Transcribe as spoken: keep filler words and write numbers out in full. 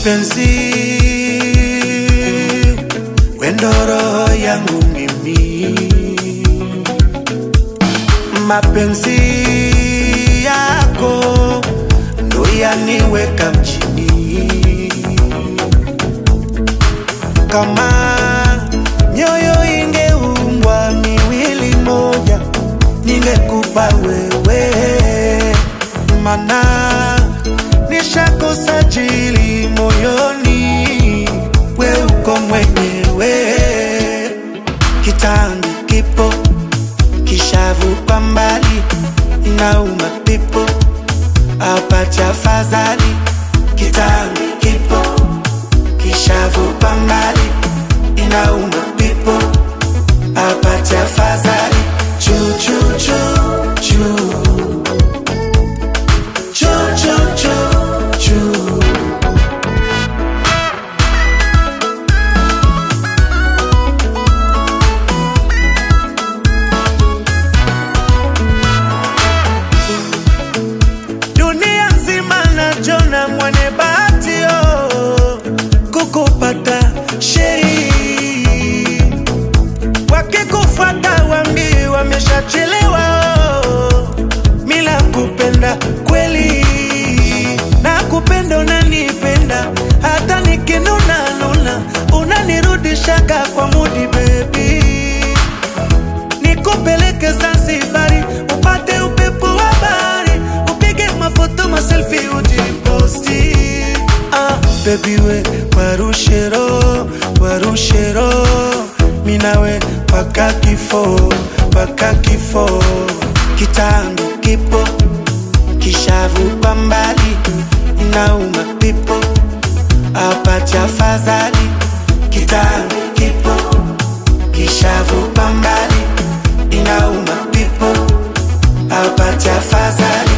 Mapenzi wendo roho yangu mimi, mapenzi yako ndo yaniweka mjini. Kama nyoyo ingeumbwa miwili moja, ningekupa wewe, mana nishakosa jili moyoni, we uko mwenyewe. Kitambi kipo kishavuka mbali, inauma pipo apacha fadhali. Kitambi kipo kishavuka mbali, inauma pipo apacha fadhali. Chu chu chu chu chu chu chu chu. Dunia nzima najona mwane bahati oh, kukupata sheri. Wakikufuata wambi wameshachelewa oh, mila kupenda kweli. Na kupenda unanipenda, hata nikinuna nuna unanirudishaga kwa mudi baby. Nikupeleke Zanzibari upate upepo wa bahari, upige mafoto maselfie ujiposti. Ah baby we warushero warushero, minawe paka kifo paka kifo. Kitambi kipo kishavuka mbali, inauma pipo apacha fadhali. Kitambi kipo kishavuka mbali, inauma pipo apacha fadhali.